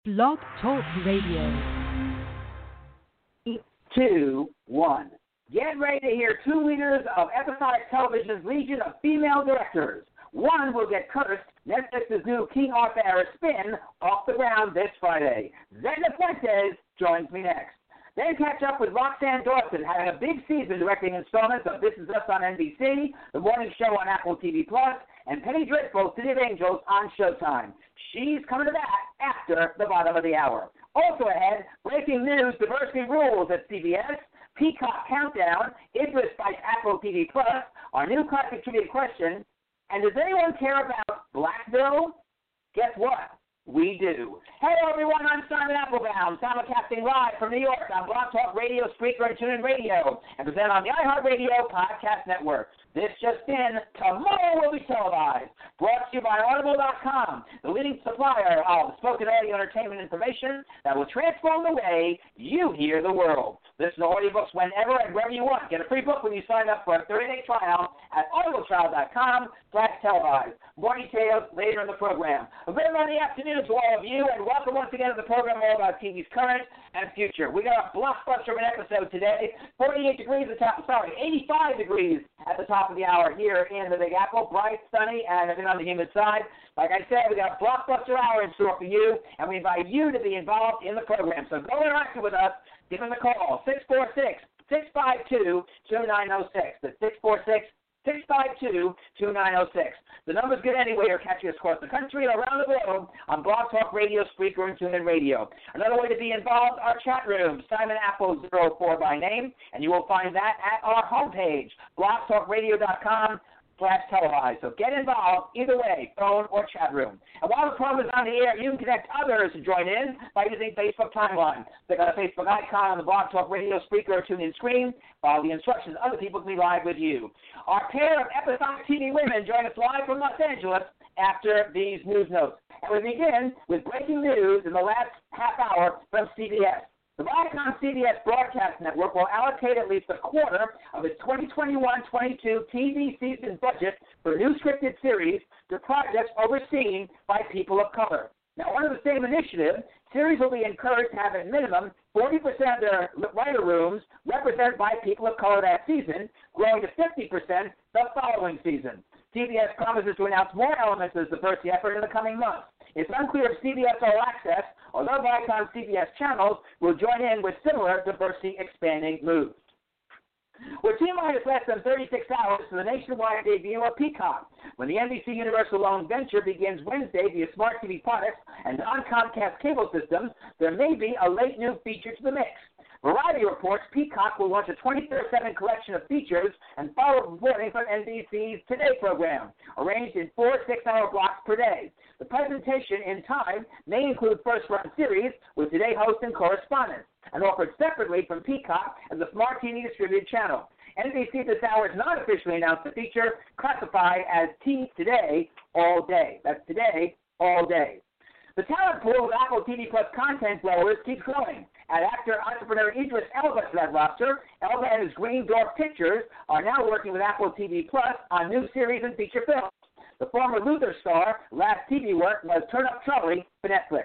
Blog Talk Radio. 2, 1. Get ready to hear two leaders of episodic television's legion of female directors. One will get cursed, Netflix's new King Arthur spin, off the ground this Friday. Zena Fuentes joins me next. Then catch up with Roxanne Dawson, having a big season directing installments of This Is Us on NBC, The Morning Show on Apple TV+, and Penny Dreadful, City of Angels on Showtime. She's coming to that after the bottom of the hour. Also ahead, breaking news, diversity rules at CBS, Peacock Countdown, Idris Fights Apple TV+, our new classic trivia question, and does anyone care about Blackville? Guess what? We do. Hello, everyone. I'm Simon Applebaum, simulcasting live from New York on Blog Talk Radio, Spreaker, and TuneIn Radio, and present on the iHeartRadio Podcast Network. This just in, tomorrow will be televised. Brought to you by Audible.com, the leading supplier of spoken audio entertainment information that will transform the way you hear the world. Listen to audiobooks whenever and wherever you want. Get a free book when you sign up for a 30-day trial at audibletrial.com/televised. More details later in the program. A very Monday afternoon to all of you, and welcome once again to the program all about TV's current and future. We got a blockbuster of an episode today. 85 degrees at the top of the hour here in the Big Apple. Bright, sunny, and a bit on the humid side. Like I said, we got a blockbuster hour in store for you, and we invite you to be involved in the program. So go interactive with us. Give them a call, 646-652-2906. That's 646-652-2906. The number's good anyway. You're catching us across the country and around the globe on Blog Talk Radio, Spreaker, and TuneIn Radio. Another way to be involved, our chat room, Simon Apple 04 by name, and you will find that at our homepage, blogtalkradio.com/televised. So get involved either way, phone or chat room. And while the program is on the air, you can connect others to join in by using Facebook Timeline. Click on the Facebook icon on the Blog Talk Radio, Spreaker, or TuneIn screen. Follow the instructions. Other people can be live with you. Our pair of episodic TV women join us live from Los Angeles after these news notes. And we begin with breaking news in the last half hour from CBS. The Viacom-CBS Broadcast Network will allocate at least a quarter of its 2021-22 TV season budget for new scripted series to projects overseen by people of color. Now, under the same initiative, series will be encouraged to have at minimum 40% of their writer rooms represented by people of color that season, growing to 50% the following season. CBS promises to announce more elements of this diversity effort in the coming months. It's unclear if CBS All Access or other Viacom CBS channels will join in with similar diversity-expanding moves. We're T-minus less than 36 hours to the nationwide debut of Peacock. When the NBC Universal-owned venture begins Wednesday via Smart TV products and non-Comcast cable systems, there may be a late new feature to the mix. Variety reports Peacock will launch a 24/7 collection of features and follow-up reporting from NBC's Today program, arranged in 4 6-hour blocks per day. The presentation in time may include first-run series with Today hosts and correspondents, and offered separately from Peacock as a Smart TV distributed channel. NBC this hour has not officially announced the feature, classified as Today All Day. That's Today All Day. The talent pool of Apple TV Plus content blowers keeps growing. Add actor-entrepreneur Idris Elba to that roster. Elba and his Green Dwarf Pictures are now working with Apple TV Plus on new series and feature films. The former Luther star, last TV work was Turn Up Charlie for Netflix.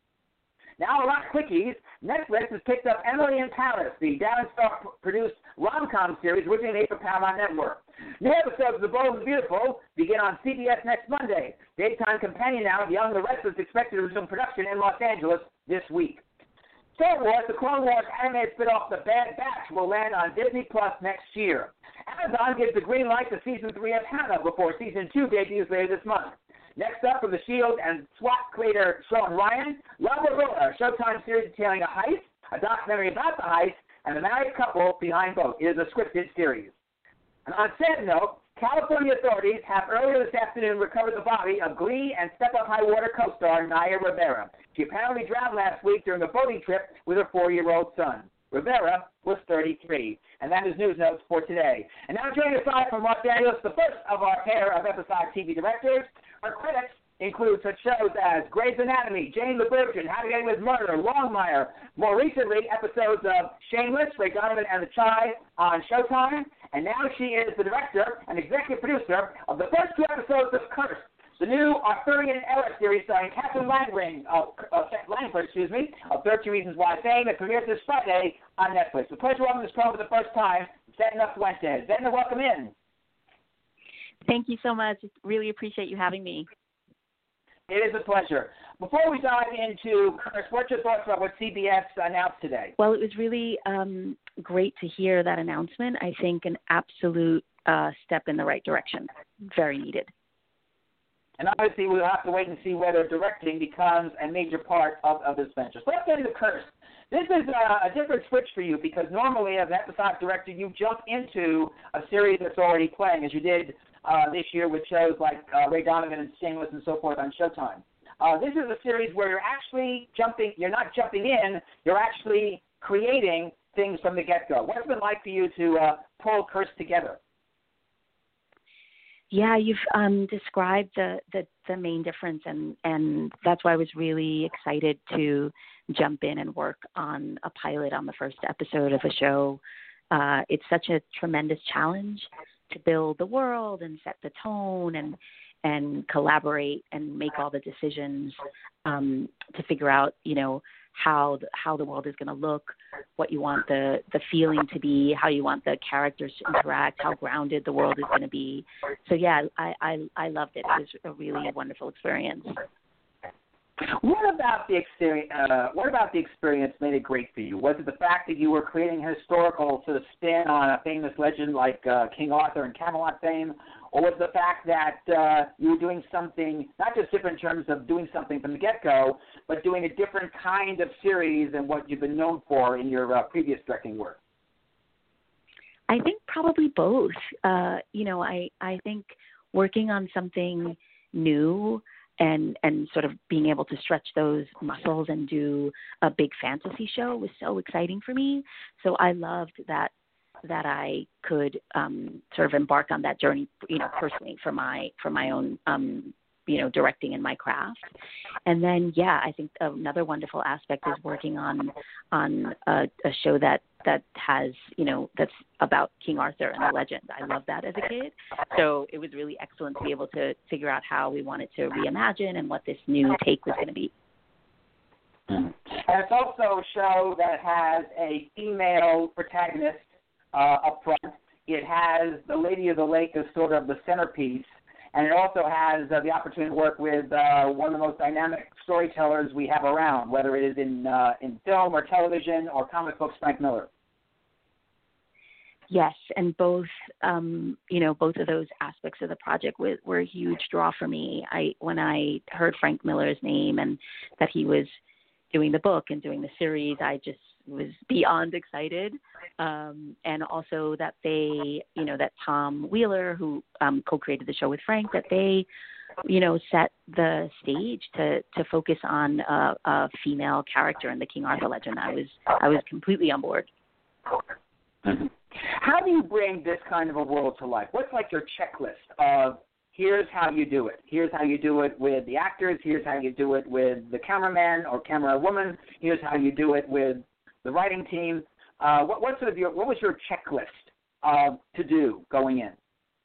Now, a lot of quickies. Netflix has picked up Emily in Paris, the Darren Star-produced rom-com series originally made for Paramount Network. New episodes of The Bold and Beautiful begin on CBS next Monday. Daytime companion now of Young and the Restless is expected to resume production in Los Angeles this week. Star Wars, the Clone Wars animated spin-off The Bad Batch will land on Disney Plus next year. Amazon gives the green light to Season 3 of Hannah before Season 2 debuts later this month. Next up, from the S.H.I.E.L.D. and SWAT creator Sean Ryan, Love Aurora, a Showtime series detailing a heist, a documentary about the heist, and the married couple behind both. It is a scripted series. And on a sad note, California authorities have earlier this afternoon recovered the body of Glee and Step Up High Water co-star Naya Rivera. She apparently drowned last week during a boating trip with her 4-year-old son. Rivera was 33. And that is news notes for today. And now joining us live from Los Angeles, the first of our pair of episodic TV directors. Our critics include such shows as Grey's Anatomy, Jane the Virgin, How to Get Away with Murder, Longmire. More recently, episodes of Shameless, Ray Donovan and the Chi on Showtime. And now she is the director and executive producer of the first 2 episodes of Cursed, The new Arthurian Era series starring Catherine Langford, of 13 Reasons Why fame. It premieres this Friday on Netflix. The pleasure welcome this program for the first time, Zedna Fuentes. Zedna, welcome in. Thank you so much. Really appreciate you having me. It is a pleasure. Before we dive into Curse, what's your thoughts about what CBS announced today? Well, it was really great to hear that announcement. I think an absolute step in the right direction. Very needed. And obviously, we'll have to wait and see whether directing becomes a major part of this venture. So let's get into Curse. This is a different switch for you because normally, as an episodic director, you jump into a series that's already playing, as you did this year with shows like Ray Donovan and Shameless and so forth on Showtime. This is a series where you're actually you're not jumping in, you're actually creating things from the get-go. What's it been like for you to pull Curse together? Yeah, you've described the main difference, and that's why I was really excited to jump in and work on a pilot on the first episode of a show. It's such a tremendous challenge to build the world and set the tone and collaborate and make all the decisions to figure out, how the world is going to look, what you want the feeling to be, how you want the characters to interact, how grounded the world is going to be. So yeah, I loved it. It was a really wonderful experience. What about the experience made it great for you? Was it the fact that you were creating a historical sort of spin on a famous legend like King Arthur and Camelot fame, or was it the fact that you were doing something not just different in terms of doing something from the get-go, but doing a different kind of series than what you've been known for in your previous directing work? I think probably both. I think working on something new and sort of being able to stretch those muscles and do a big fantasy show was so exciting for me. So I loved that I could sort of embark on that journey, personally for my own, directing in my craft. And then, yeah, I think another wonderful aspect is working on a show that has, that's about King Arthur and the legend. I loved that as a kid. So it was really excellent to be able to figure out how we wanted to reimagine and what this new take was going to be. And it's also a show that has a female protagonist up front. It has the Lady of the Lake as sort of the centerpiece, and it also has the opportunity to work with one of the most dynamic storytellers we have around, whether it is in film or television or comic books, Frank Miller. Yes, and both of those aspects of the project were a huge draw for me. When I heard Frank Miller's name and that he was doing the book and doing the series, I just was beyond excited. And also that that Tom Wheeler, who co-created the show with Frank, that they, set the stage to focus on a female character in the King Arthur legend. I was completely on board. Mm-hmm. How do you bring this kind of a world to life? What's like your checklist of here's how you do it. Here's how you do it with the actors. Here's how you do it with the cameraman or camera woman. Here's how you do it with the writing team. What was your checklist to do going in?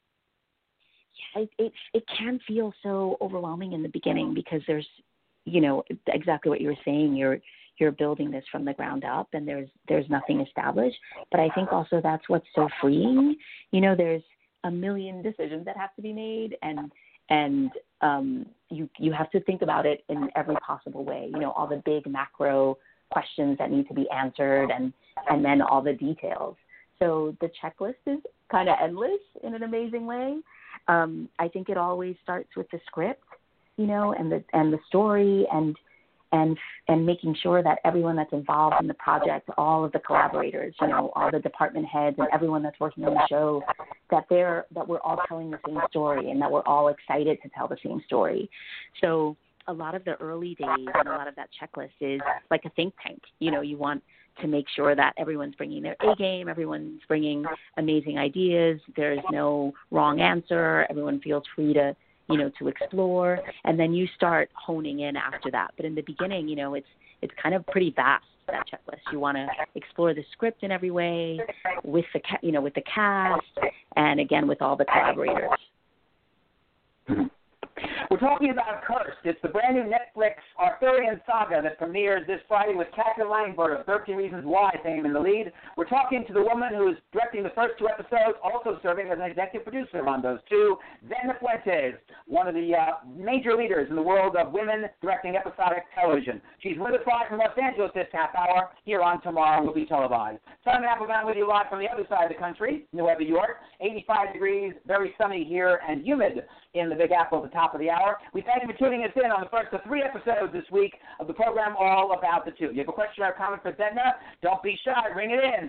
It can feel so overwhelming in the beginning because there's, exactly what you were saying. You're building this from the ground up, and there's nothing established. But I think also that's what's so freeing. There's a million decisions that have to be made, and you have to think about it in every possible way. All the big macro questions that need to be answered, and then all the details. So the checklist is kind of endless in an amazing way. I think it always starts with the script, and the story, and making sure that everyone that's involved in the project, all of the collaborators, all the department heads and everyone that's working on the show, that we're all telling the same story and that we're all excited to tell the same story. So a lot of the early days and a lot of that checklist is like a think tank. You want to make sure that everyone's bringing their A game, everyone's bringing amazing ideas, there's no wrong answer, everyone feels free to explore, and then you start honing in after that. But in the beginning, it's kind of pretty vast, that checklist. You want to explore the script in every way with the cast, and again with all the collaborators. We're talking about Cursed. It's the brand new Netflix Arthurian saga that premieres this Friday with Katherine Langford of 13 Reasons Why fame in the lead. We're talking to the woman who is directing the first 2 episodes, also serving as an executive producer on those 2, Zena Fuentes, one of the major leaders in the world of women directing episodic television. She's with us live from Los Angeles this half hour. Here on Tomorrow Will Be Televised. Simon Applebaum with you live from the other side of the country, New York. 85 degrees, very sunny here, and humid in the Big Apple at the top of the hour. We thank you for tuning us in on the first of 3 episodes this week of the program All About the Two. You have a question or a comment for Zena? Don't be shy. Ring it in,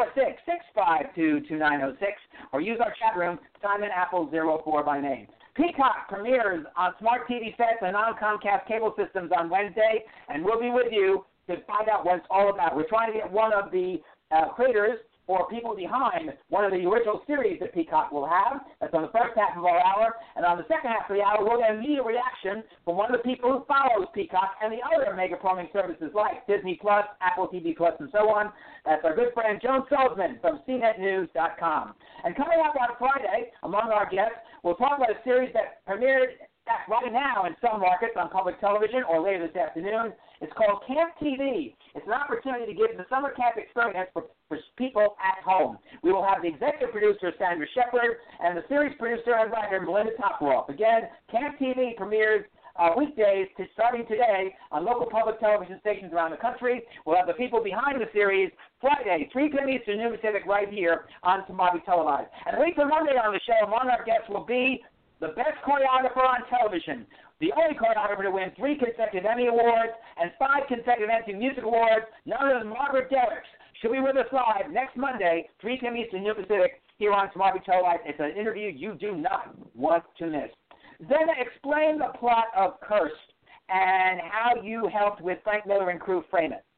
646-652-2906, or use our chat room, Simon Apple 04 by name. Peacock premieres on smart TV sets and on Comcast cable systems on Wednesday, and we'll be with you to find out what it's all about. We're trying to get one of the creators or people behind one of the original series that Peacock will have. That's on the first half of our hour. And on the second half of the hour, we'll get immediate reaction from one of the people who follows Peacock and the other mega programming services like Disney Plus, Apple TV Plus, and so on. That's our good friend Joan Sulzman from CNETnews.com. And coming up on Friday, among our guests, we'll talk about a series that premiered right now in some markets on public television or later this afternoon. It's called Camp TV. It's an opportunity to give the summer camp experience for people at home. We will have the executive producer, Sandra Shepard, and the series producer and writer, Melinda Topwolf. Again, Camp TV premieres weekdays starting today on local public television stations around the country. We'll have the people behind the series Friday, 3 p.m. Eastern, Noon Pacific, right here on Tomorrow Televised. And a week from Monday on the show, among our guests will be the best choreographer on television, the only choreographer to win 3 consecutive Emmy Awards and 5 consecutive NBC Music Awards, none other than Margaret Derricks. She'll be with us live next Monday, 3 p.m. Eastern, Noon Pacific, here on Tomorrow Televised. It's an interview you do not want to miss. Zena, explain the plot of Cursed and how you helped with Frank Miller and crew frame it.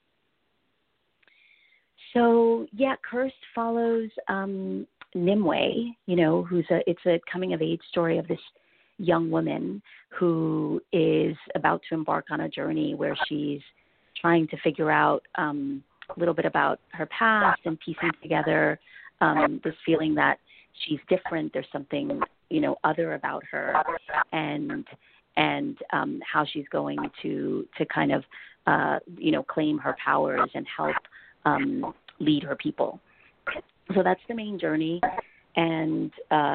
So, yeah, Cursed follows Nimue, it's a coming-of-age story of this young woman who is about to embark on a journey where she's trying to figure out a little bit about her past and piecing together this feeling that she's different. There's something, other about her, and how she's going to kind of, claim her powers and help lead her people. So that's the main journey, and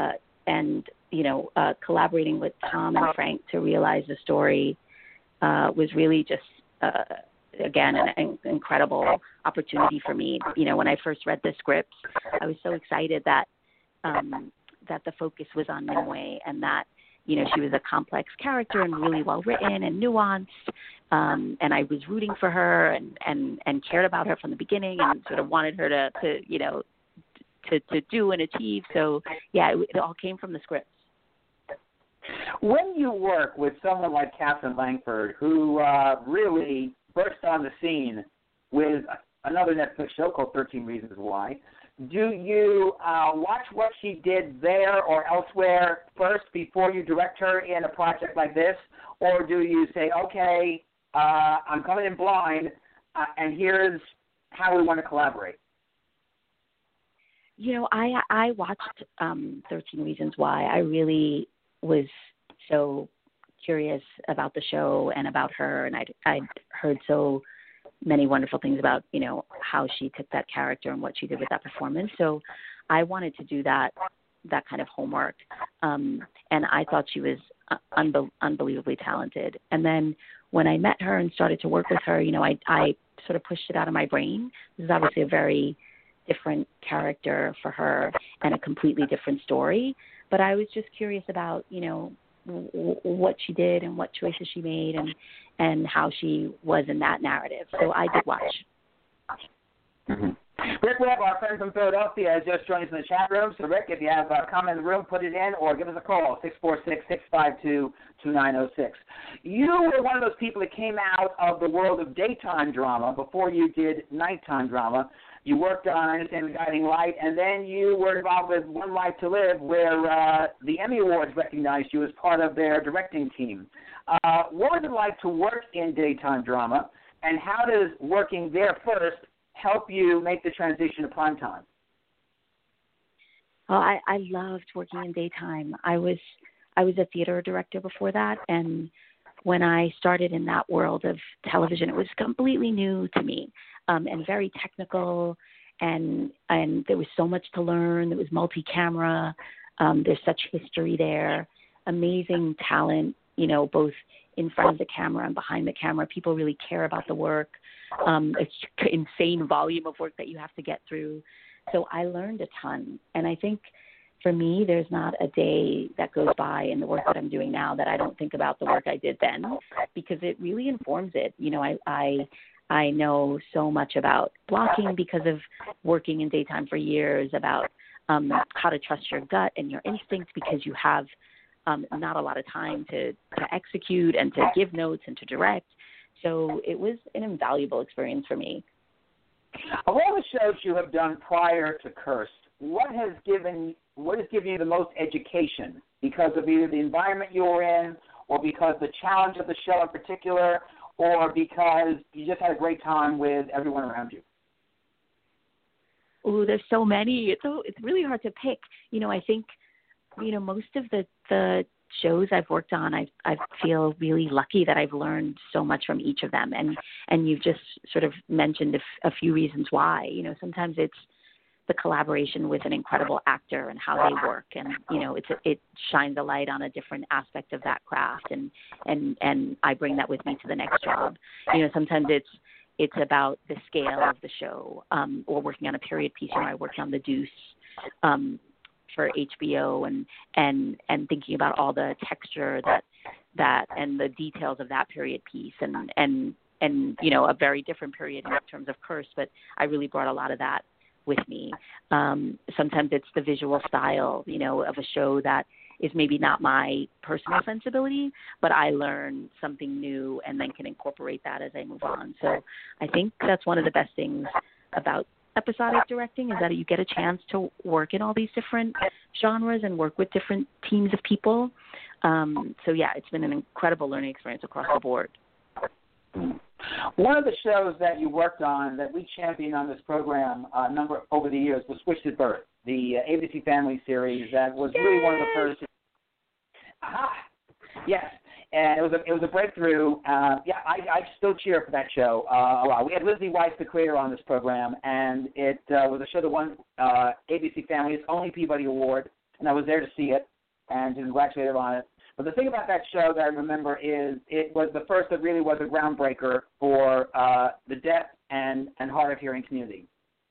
collaborating with Tom and Frank to realize the story was really just again an incredible opportunity for me. When I first read the script, I was so excited that the focus was on Nimue and that she was a complex character and really well written and nuanced. And I was rooting for her and cared about her from the beginning and sort of wanted her to do and achieve. So, yeah, it all came from the script. When you work with someone like Katherine Langford, who really burst on the scene with another Netflix show called 13 Reasons Why, do you watch what she did there or elsewhere first before you direct her in a project like this? Or do you say, okay, I'm coming in blind, and here's how we want to collaborate? I watched 13 Reasons Why. I really was so curious about the show and about her, and I'd heard so many wonderful things about, how she took that character and what she did with that performance. So I wanted to do that kind of homework, and I thought she was unbelievably talented. And then when I met her and started to work with her, I sort of pushed it out of my brain. This is obviously a very different character for her and a completely different story. But I was just curious about, what she did and what choices she made and how she was in that narrative. So I did watch. Mm-hmm. Rick Webb, our friend from Philadelphia, has just joined us in the chat room. So, Rick, if you have a comment in the room, put it in or give us a call, 646-652-2906. You were one of those people that came out of the world of daytime drama before you did nighttime drama. You worked on, I understand, The Guiding Light, and then you were involved with One Life to Live, where the Emmy Awards recognized you as part of their directing team. What was it like to work in daytime drama, and how does working there first help you make the transition to primetime? Well, I loved working in daytime. I was I was a theater director before that, and when I started in that world of television, it was completely new to me, and very technical, and there was so much to learn. There was multi-camera. There's such history there, amazing talent, both in front of the camera and behind the camera. People really care about the work. It's insane volume of work that you have to get through. So I learned a ton. And I think for me, there's not a day that goes by in the work that I'm doing now that I don't think about the work I did then, because it really informs it. I know so much about blocking because of working in daytime for years, about how to trust your gut and your instinct, because you have not a lot of time to execute and to give notes and to direct. So it was an invaluable experience for me. Of all the shows you have done prior to Cursed, what has given you the most education, because of either the environment you were in, or because the challenge of the show in particular, or because you just had a great time with everyone around you? Oh, there's so many. It's really hard to pick. I think, most of the shows I've worked on, I feel really lucky that I've learned so much from each of them. And you've just sort of mentioned a few reasons why. Sometimes it's the collaboration with an incredible actor and how they work, and it shines a light on a different aspect of that craft, and I bring that with me to the next job. Sometimes it's about the scale of the show, or working on a period piece. I worked on The Deuce for HBO, and thinking about all the texture that and the details of that period piece, and a very different period in terms of Curse, but I really brought a lot of that with me. Sometimes it's the visual style, of a show that is maybe not my personal sensibility, but I learn something new and then can incorporate that as I move on. So I think that's one of the best things about episodic directing, is that you get a chance to work in all these different genres and work with different teams of people. So yeah, it's been an incredible learning experience across the board. One of the shows that you worked on that we championed on this program over the years was Switched at Birth, the ABC Family series that was really one of the first. Aha! Yes, and it was a breakthrough. I still cheer for that show a lot. We had Lizzie Weiss, the creator, on this program, and it was a show that won ABC Family's only Peabody Award, and I was there to see it and to congratulate her on it. But the thing about that show that I remember is it was the first that really was a groundbreaker for the deaf and hard of hearing community.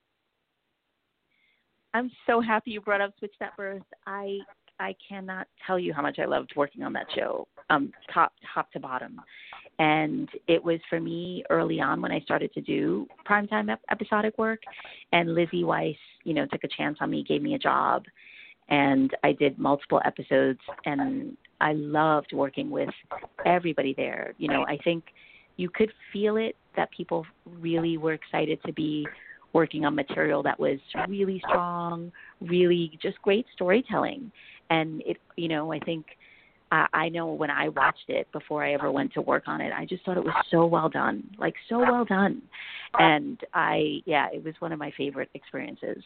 I'm so happy you brought up Switched at Birth. I cannot tell you how much I loved working on that show, top to bottom. And it was for me early on when I started to do primetime episodic work, and Lizzie Weiss, took a chance on me, gave me a job, and I did multiple episodes, and I loved working with everybody there. I think you could feel it, that people really were excited to be working on material that was really strong, really just great storytelling. And it, I think I know when I watched it before I ever went to work on it, I just thought it was so well done, so well done. And it was one of my favorite experiences.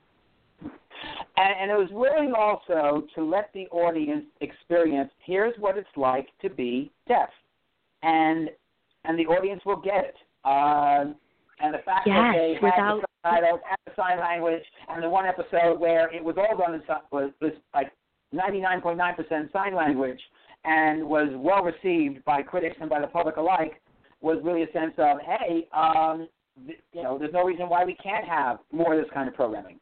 And it was really also to let the audience experience, here's what it's like to be deaf. And the audience will get it. And the fact that they had the subtitles and the sign language, and the one episode where it was all done was like 99.9% sign language and was well received by critics and by the public alike, was really a sense of, hey, there's no reason why we can't have more of this kind of programming.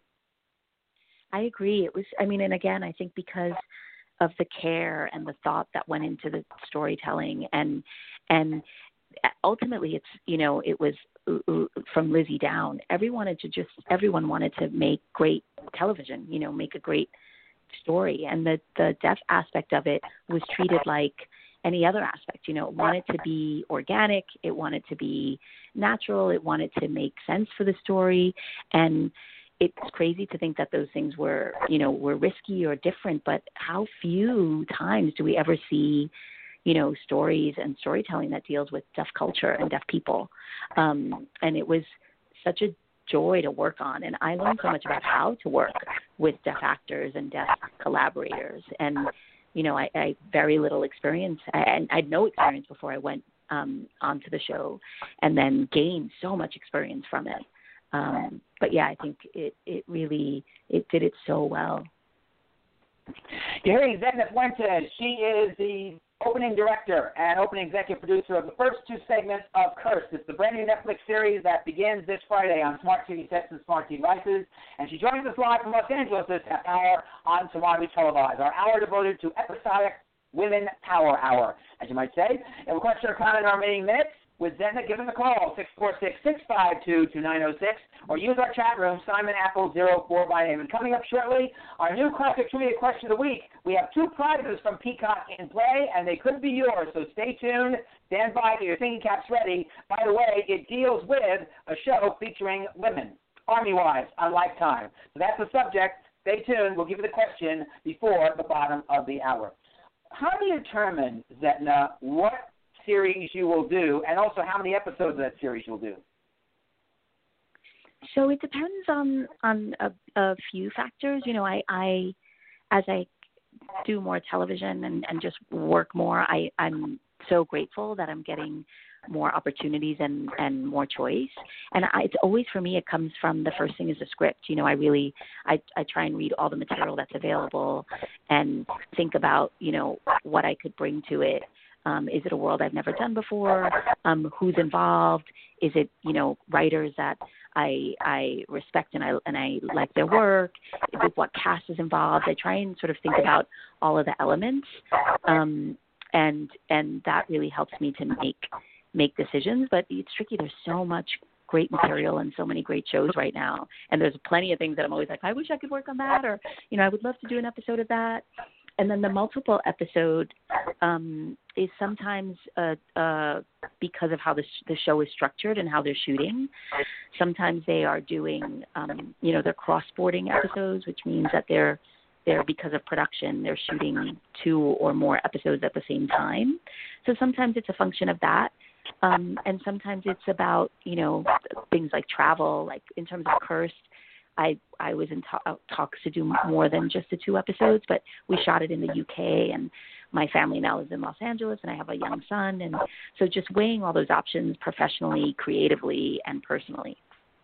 I agree. It was, and again, I think because of the care and the thought that went into the storytelling, and ultimately it was from Lizzie down. Everyone wanted to make great television, make a great story. And the deaf aspect of it was treated like any other aspect. It wanted to be organic. It wanted to be natural. It wanted to make sense for the story. And it's crazy to think that those things were risky or different, but how few times do we ever see, stories and storytelling that deals with deaf culture and deaf people. And it was such a joy to work on. And I learned so much about how to work with deaf actors and deaf collaborators. And I very little experience, and I had no experience before I went onto the show, and then gained so much experience from it. But yeah, I think it did it so well. You're hearing Zedna Fuentes. She is the opening director and opening executive producer of the first two segments of Cursed. It's the brand new Netflix series that begins this Friday on Smart TV sets and Smart TV devices. And she joins us live from Los Angeles this half hour on Tomorrow We Televise, our hour devoted to episodic Women Power Hour, as you might say. If you have a question or comment in our remaining minutes with Zedna, give us a call, 646-652-2906, or use our chat room, Simon Apple 04 by name. And coming up shortly, our new classic trivia question of the week. We have two prizes from Peacock in play, and they could be yours, so stay tuned. Stand by, get your thinking caps ready. By the way, it deals with a show featuring women, Army Wives on Lifetime. So that's the subject. Stay tuned. We'll give you the question before the bottom of the hour. How do you determine, Zedna, what series you will do, and also how many episodes of that series you'll do? So it depends on a few factors. I as I do more television and just work more, I'm so grateful that I'm getting more opportunities and more choice. And it's always, for me, it comes from the first thing is the script. I try and read all the material that's available and think about, what I could bring to it. Is it a world I've never done before? Who's involved? Is it, writers that I respect and I like their work? With what cast is involved? I try and sort of think about all of the elements, and that really helps me to make decisions. But it's tricky. There's so much great material and so many great shows right now, and there's plenty of things that I'm always like, I wish I could work on that, or I would love to do an episode of that. And then the multiple episode is sometimes because of how the show is structured and how they're shooting. Sometimes they are doing, they're cross-boarding episodes, which means that they're because of production, they're shooting 2 or more episodes at the same time. So sometimes it's a function of that. And sometimes it's about, things like travel, like in terms of Cursed. I was in talks to do more than just the 2 episodes, but we shot it in the UK, and my family now is in Los Angeles, and I have a young son, and so just weighing all those options professionally, creatively, and personally.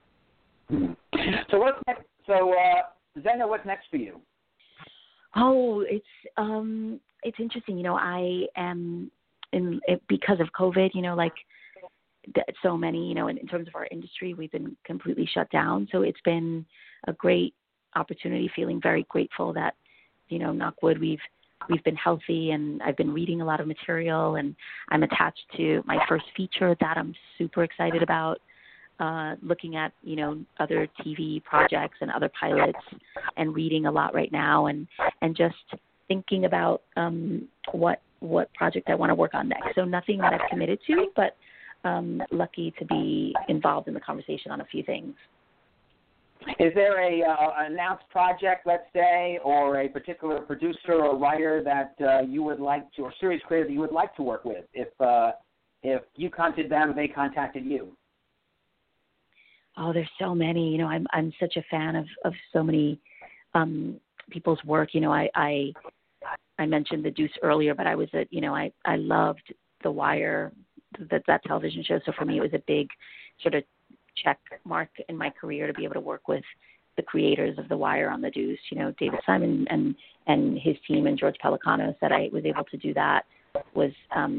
So what's next? So Zedna, what's next for you? Oh, it's interesting. I am because of COVID. So many, in terms of our industry, we've been completely shut down. So it's been a great opportunity, feeling very grateful that, knock wood, we've been healthy, and I've been reading a lot of material, and I'm attached to my first feature that I'm super excited about, looking at, other TV projects and other pilots, and reading a lot right now, and just thinking about what project I want to work on next. So nothing that I've committed to, but lucky to be involved in the conversation on a few things. Is there an announced project, let's say, or a particular producer or writer that you would like to, or series creator that you would like to work with if you contacted them and they contacted you? Oh, there's so many. I'm such a fan of so many people's work. I mentioned The Deuce earlier, but I was I loved The Wire, that television show. So for me, it was a big sort of check mark in my career to be able to work with the creators of The Wire on The Deuce, David Simon and his team, and George Pelecanos. That I was able to do that was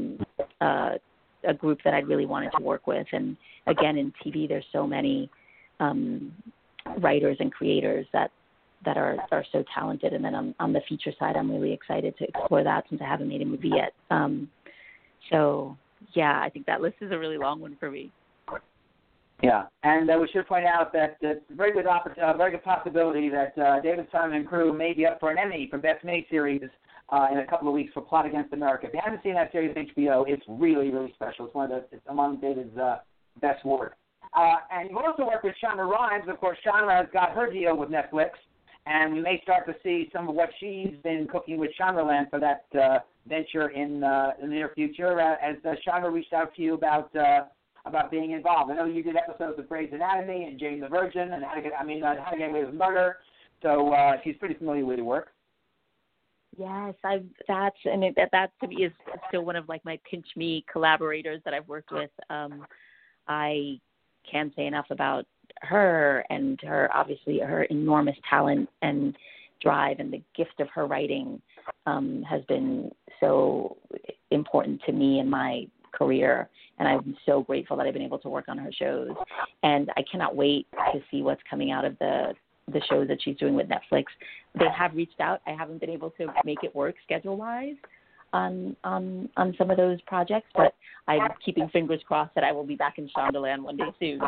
a group that I really wanted to work with. And again, in TV, there's so many writers and creators that are so talented. And then on the feature side, I'm really excited to explore that since I haven't made a movie yet. So yeah, I think that list is a really long one for me. Yeah, and we should point out that it's a very good possibility that David Simon and crew may be up for an Emmy for Best Miniseries in a couple of weeks for Plot Against America. If you haven't seen that series on HBO, it's really, really special. It's among David's best work. And you've also worked with Shonda Rhimes. Of course, Shonda has got her deal with Netflix, and we may start to see some of what she's been cooking with Shondaland for that venture in the near future. As Shonda reached out to you about being involved. I know you did episodes of Grey's Anatomy and Jane the Virgin and How to Get Away with Murder, so she's pretty familiar with your work. Yes, that to me is still one of like my pinch me collaborators that I've worked with. I can't say enough about her and obviously her enormous talent and drive, and the gift of her writing has been so important to me in my career, and I'm so grateful that I've been able to work on her shows. And I cannot wait to see what's coming out of the shows that she's doing with Netflix. They have reached out. I haven't been able to make it work schedule-wise on some of those projects, but I'm keeping fingers crossed that I will be back in Shondaland one day soon.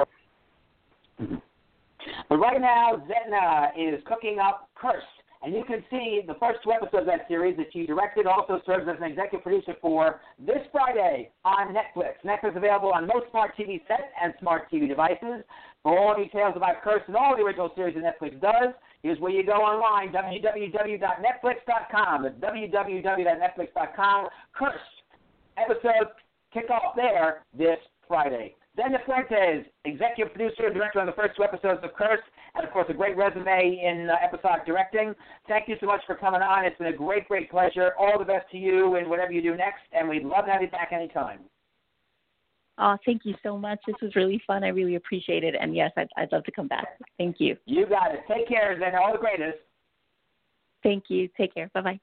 But right now, Zedna is cooking up Cursed. And you can see the first 2 episodes of that series that she directed, also serves as an executive producer for this Friday on Netflix. Netflix is available on most smart TV sets and smart TV devices. For all details about Cursed and all the original series that Netflix does, here's where you go online, www.netflix.com. That's www.netflix.com. Cursed episodes kick off there this Friday. Zedna Fuentes, executive producer and director on the first 2 episodes of Cursed, and, of course, a great resume in episodic directing. Thank you so much for coming on. It's been a great, great pleasure. All the best to you and whatever you do next, and we'd love to have you back anytime. Oh, thank you so much. This was really fun. I really appreciate it. And, yes, I'd love to come back. Thank you. You got it. Take care, Zedna. All the greatest. Thank you. Take care. Bye-bye.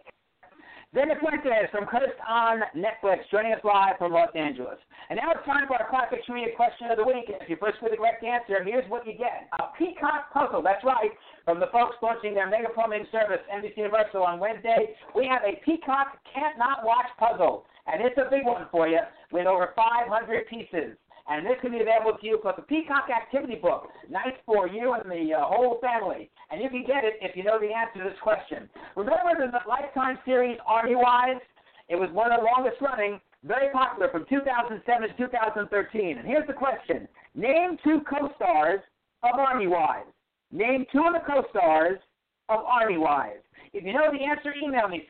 Zedna Fuentes from Cursed on Netflix, joining us live from Los Angeles. And now it's time for our classic trivia question of the week. If you first with the correct answer, here's what you get. A Peacock puzzle. That's right. From the folks launching their mega plumbing service, NBC Universal, on Wednesday, we have a Peacock Can't Not Watch puzzle. And it's a big one for you with over 500 pieces. And this can be available to you plus a Peacock activity book. Nice for you and the whole family. And you can get it if you know the answer to this question. Remember the Lifetime series Army Wives? It was one of the longest running, very popular from 2007 to 2013. And here's the question. Name 2 co-stars of Army Wives. Name 2 of the co-stars of Army Wives. If you know the answer, email me,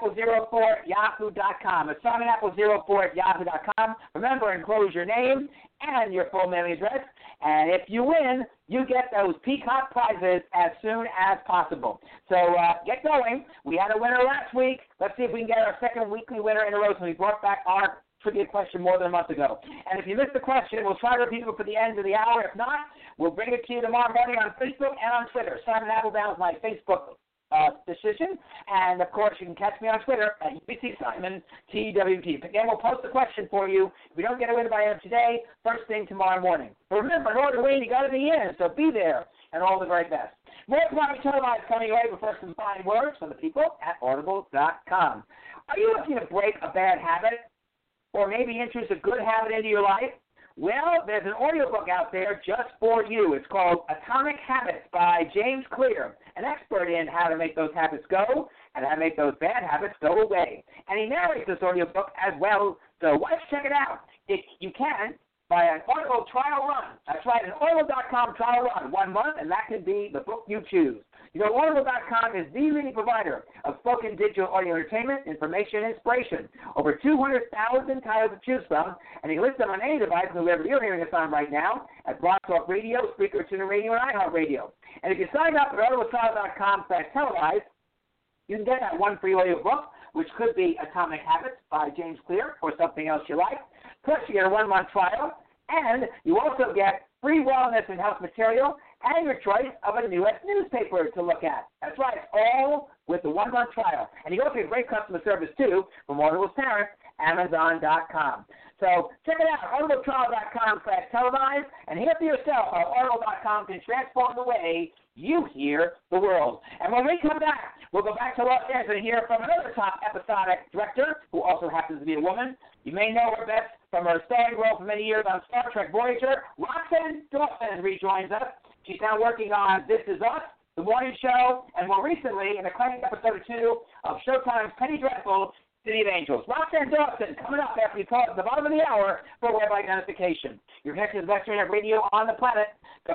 simonapple04@yahoo.com. It's simonapple04@yahoo.com. Remember, enclose your name and your full mailing address. And if you win, you get those Peacock prizes as soon as possible. So get going. We had a winner last week. Let's see if we can get our second weekly winner in a row. So we brought back our trivia question more than a month ago. And if you missed the question, we'll try to repeat it for the end of the hour. If not, we'll bring it to you tomorrow morning on Facebook and on Twitter. Simon Appledown is my Facebook decision, and of course you can catch me on Twitter at UBCSimonTWT. Again, we'll post the question for you. If we don't get a winner by end of today, first thing tomorrow morning. But remember, in order to win, you got to be in, so be there, and all the very best. More Tomorrow Televised coming away with some fine words from the people at Audible.com. Are you looking to break a bad habit, or maybe introduce a good habit into your life? Well, there's an audiobook out there just for you. It's called Atomic Habits by James Clear, an expert in how to make those habits go and how to make those bad habits go away. And he narrates this audiobook as well, so why don't you check it out? If you can, by an Audible trial run. That's right, an Audible.com trial run, 1 month, and that could be the book you choose. You know, Audible.com is the leading provider of spoken digital audio entertainment, information, and inspiration. Over 200,000 titles to choose from, and you can list them on any device, whoever you're hearing us on right now, at Blog Talk Radio, Spreaker, TuneIn Radio, and iHeartRadio. And if you sign up at audibletrial.com/televised, you can get that one free audio book, which could be Atomic Habits by James Clear or something else you like. Plus, you get a 1-month trial, and you also get free wellness and health material and your choice of a U.S. newspaper to look at. That's right, all with the 1-month trial. And you also get great customer service, too, from Audible's parent, Amazon.com. So check it out, audibletrial.com/televised, and hear for yourself how Audible.com can transform the way you hear the world. And when we come back, we'll go back to Los Angeles and hear from another top episodic director, who also happens to be a woman. You may know her best from her starring role for many years on Star Trek Voyager. Roxanne Dawson rejoins us. She's now working on This Is Us, The Morning Show, and more recently, in a classic episode or 2 of Showtime's Penny Dreadful, City of Angels. Roxanne Dawson coming up after you call at the bottom of the hour for web identification. Your connection to the best internet radio on the planet,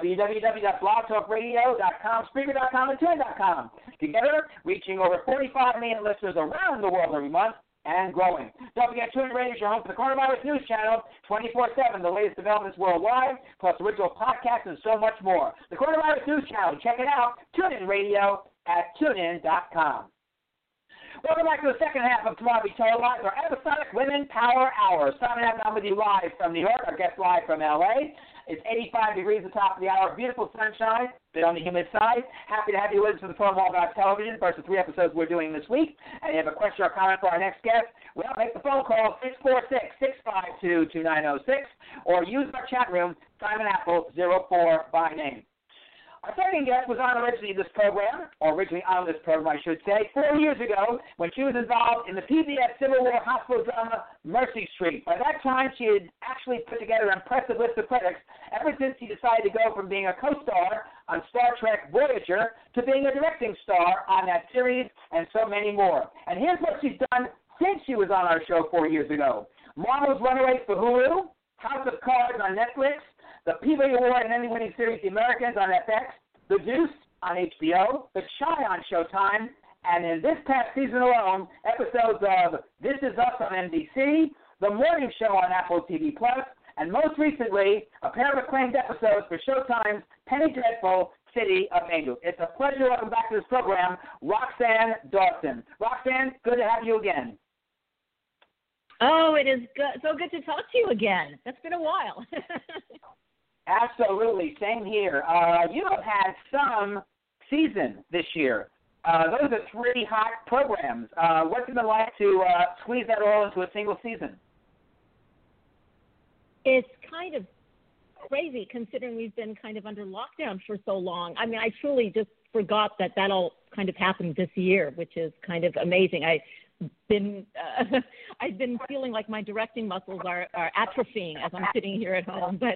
www.blogtalkradio.com, Spreaker.com, and TuneIn.com. Together, reaching over 45 million listeners around the world every month and growing. Don't forget, TuneIn Radio is your home for the Coronavirus News Channel, 24/7, the latest developments worldwide, plus original podcasts and so much more. The Coronavirus News Channel, check it out, TuneIn Radio at TuneIn.com. Welcome back to the second half of Tomorrow Be Told Live, our episodic Women Power Hour. Simon Evans on with you live from New York, our guest live from L.A. It's 85 degrees at the top of the hour, beautiful sunshine, a bit on the humid side. Happy to have you with us for the program all about television, first of 3 episodes we're doing this week. And you have a question or comment for our next guest, well, make the phone call 646-652-2906, or use our chat room, Simon Apple 04 by name. Our second guest was on originally on this program, I should say, 4 years ago when she was involved in the PBS Civil War hospital drama Mercy Street. By that time, she had actually put together an impressive list of critics ever since she decided to go from being a co-star on Star Trek Voyager to being a directing star on that series and so many more. And here's what she's done since she was on our show 4 years ago. Marvel's Runaways for Hulu, House of Cards on Netflix, the Peabody Award and Emmy-winning series The Americans on FX, The Deuce on HBO, The Chi on Showtime, and in this past season alone, episodes of This Is Us on NBC, The Morning Show on Apple TV+, and most recently, a pair of acclaimed episodes for Showtime's Penny Dreadful, City of Angels. It's a pleasure to welcome back to this program, Roxann Dawson. Roxann, good to have you again. Oh, it is good. So good to talk to you again. That's been a while. Absolutely. Same here. You have had some season this year. Those are 3 hot programs. What's it been like to squeeze that all into a single season? It's kind of crazy considering we've been kind of under lockdown for so long. I mean, I truly just forgot that all kind of happened this year, which is kind of amazing. I've been feeling like my directing muscles are atrophying as I'm sitting here at home, but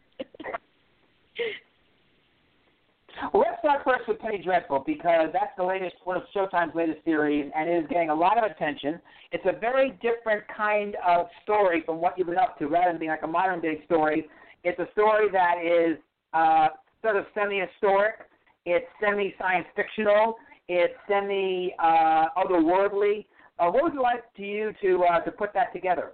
Well, let's start first with Penny Dreadful because that's the latest, one of Showtime's latest series, and it is getting a lot of attention. It's a very different kind of story from what you've been up to, rather than being like a modern-day story. It's a story that is sort of semi-historic. It's semi-science fictional. It's semi-otherworldly. What was it like to you to put that together?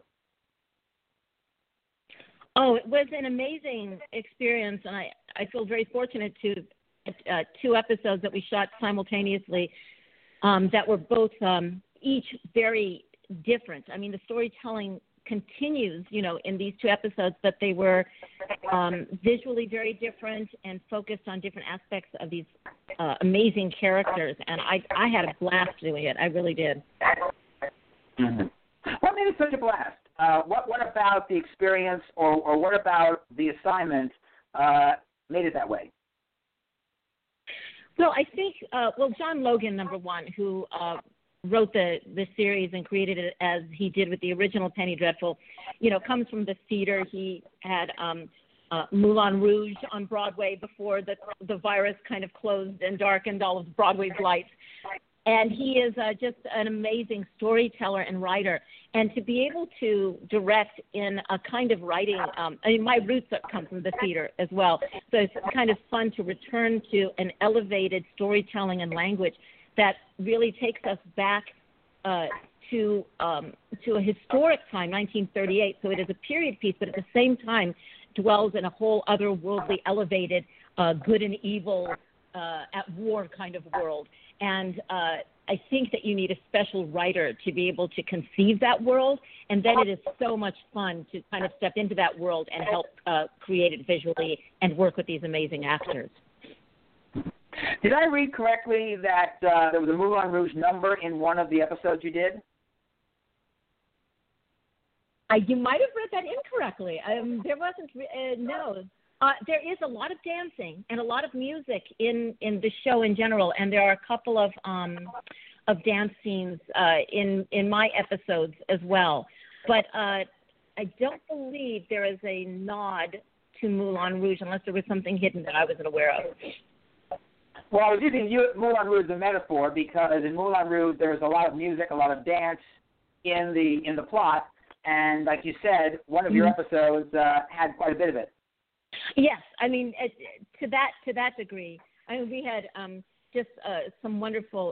Oh, it was an amazing experience, and I feel very fortunate to 2 episodes that we shot simultaneously that were both each very different. I mean, the storytelling continues, in these 2 episodes, but they were visually very different and focused on different aspects of these amazing characters, and I had a blast doing it. I really did. Mm-hmm. What made it such a blast? What about the experience or what about the assignment made it that way? Well, I think, John Logan, number one, who wrote the series and created it as he did with the original Penny Dreadful, comes from the theater. He had Moulin Rouge on Broadway before the virus kind of closed and darkened all of Broadway's lights. And he is just an amazing storyteller and writer. And to be able to direct in a kind of writing, my roots come from the theater as well. So it's kind of fun to return to an elevated storytelling and language that really takes us back to a historic time, 1938. So it is a period piece, but at the same time dwells in a whole otherworldly, elevated, good and evil, at war kind of world. And I think that you need a special writer to be able to conceive that world, and then it is so much fun to kind of step into that world and help create it visually and work with these amazing actors. Did I read correctly that there was a Moulin Rouge number in one of the episodes you did? You might have read that incorrectly. There wasn't, no. There is a lot of dancing and a lot of music in the show in general, and there are a couple of dance scenes in my episodes as well. But I don't believe there is a nod to Moulin Rouge unless there was something hidden that I wasn't aware of. Well, I was using Moulin Rouge as a metaphor because in Moulin Rouge there's a lot of music, a lot of dance in the plot, and like you said, one of your episodes had quite a bit of it. Yes, I mean to that degree. I mean, we had just some wonderful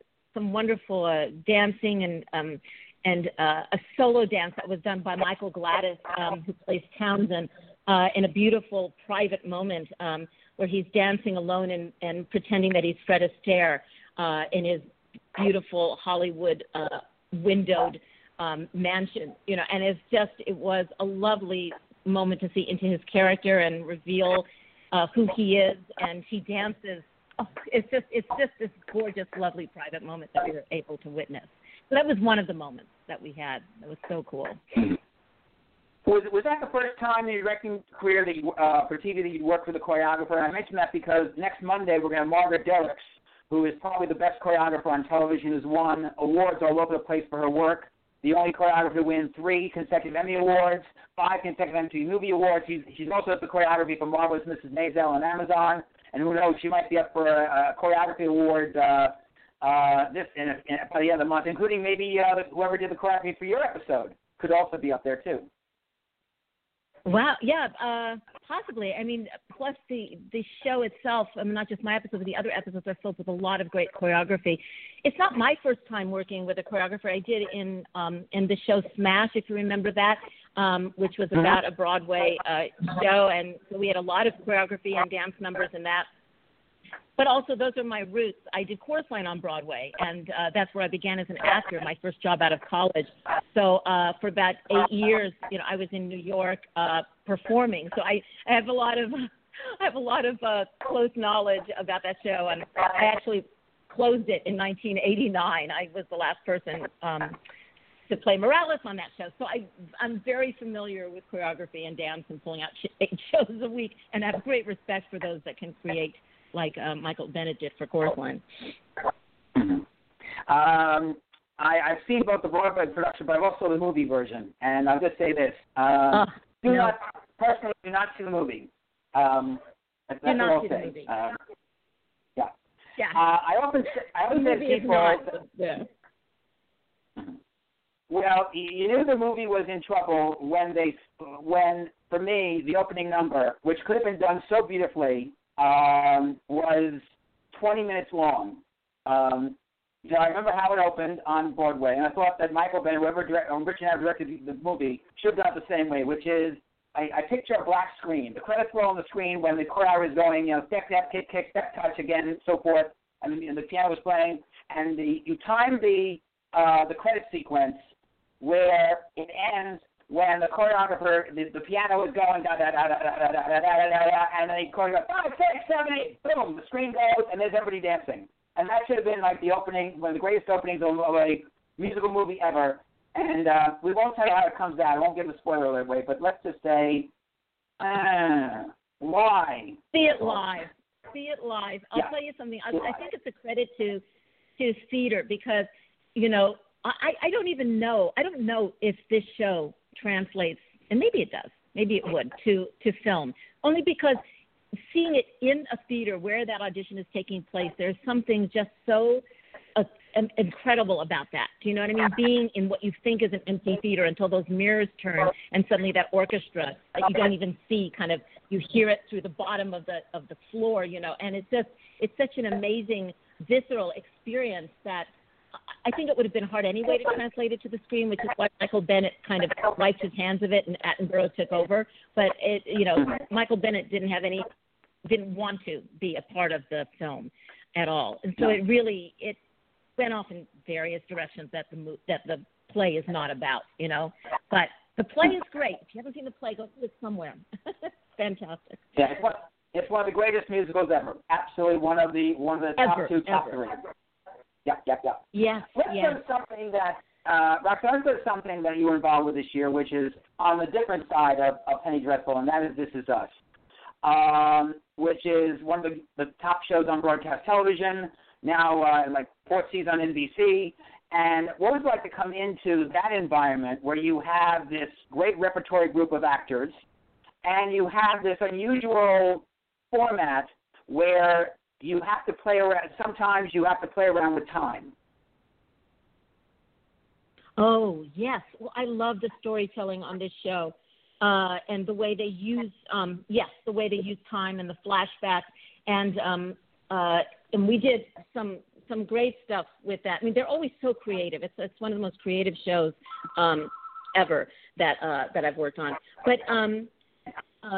dancing and a solo dance that was done by Michael Gladys, who plays Townsend, in a beautiful private moment where he's dancing alone and pretending that he's Fred Astaire in his beautiful Hollywood windowed mansion, and it was a lovely moment to see into his character and reveal who he is, and he dances. Oh, it's just this gorgeous, lovely private moment that we were able to witness. So that was one of the moments that we had. That was so cool. Was that the first time in your directing career that for TV that you worked with a choreographer? And I mention that because next Monday we're going to have Margaret Derricks, who is probably the best choreographer on television, has won awards all over the place for her work. The only choreographer to win 3 consecutive Emmy Awards, 5 consecutive MTV Movie Awards. She's also the choreography for Marvelous Mrs. Maisel on Amazon. And who knows, she might be up for a choreography award by the end of the month, including maybe whoever did the choreography for your episode could also be up there too. Wow, yeah, possibly. I mean, plus the show itself, not just my episode, but the other episodes are filled with a lot of great choreography. It's not my first time working with a choreographer. I did in the show Smash, if you remember that, which was about a Broadway show, and so we had a lot of choreography and dance numbers in that. But also, those are my roots. I did Chorus Line on Broadway, and that's where I began as an actor, my first job out of college. So for about 8 years, I was in New York performing. So I have a lot of close knowledge about that show, and I actually closed it in 1989. I was the last person to play Morales on that show. So I'm very familiar with choreography and dance and pulling out 8 shows a week, and I have great respect for those that can create like Michael Bennett did for Chorus Line. I've seen both the Broadway production, but also the movie version. And I'll just say this: do not see the movie. That's do not all see I'll the say. movie. Yeah. Yeah. I often say to people. Well, you knew the movie was in trouble when for me the opening number, which could have been done so beautifully, was 20 minutes long. I remember how it opened on Broadway, and I thought that Michael Bennett, Richard and I directed the movie, should have done it the same way, which is I picture a black screen. The credits roll on the screen when the choir is going, step, step, kick, kick, step, touch again, and so forth, and the piano is playing, and you time the credit sequence where it ends when the choreographer, the piano is going, da da da da da da da da da, and then the choreographer, 5, 6, 7, 8, boom, the screen goes, and there's everybody dancing. And that should have been like the opening, one of the greatest openings of a musical movie ever. And we won't tell you how it comes out. I won't give a spoiler alert away, but let's just say, why? See it live. I'll tell you something. I think it's a credit to theater because, I don't even know. I don't know if this show translates, and maybe it does. Maybe it would, to film. Only because seeing it in a theater where that audition is taking place, there's something just so incredible about that. Do you know what I mean? Being in what you think is an empty theater until those mirrors turn and suddenly that orchestra that you don't even see you hear it through the bottom of the floor, and it's such an amazing visceral experience that I think it would have been hard anyway to translate it to the screen, which is why Michael Bennett kind of wiped his hands of it and Attenborough took over. But Michael Bennett didn't want to be a part of the film at all, and so it went off in various directions that the play is not about, But the play is great. If you haven't seen the play, go see it somewhere. Fantastic. Yeah, it's one of the greatest musicals ever. Absolutely one of the top two, top three. Yeah. Yes. Let's go to something that, Roxanne, let's go to something that you were involved with this year, which is on the different side of Penny Dreadful, and that is This Is Us, which is one of the top shows on broadcast television, now like 4th season on NBC. And what was it like to come into that environment where you have this great repertory group of actors, and you have this unusual format where you have to play around. Sometimes you have to play around with time. Oh, yes. Well, I love the storytelling on this show and the way they use, the way they use time and the flashbacks. And we did some great stuff with that. I mean, they're always so creative. It's one of the most creative shows ever that I've worked on. But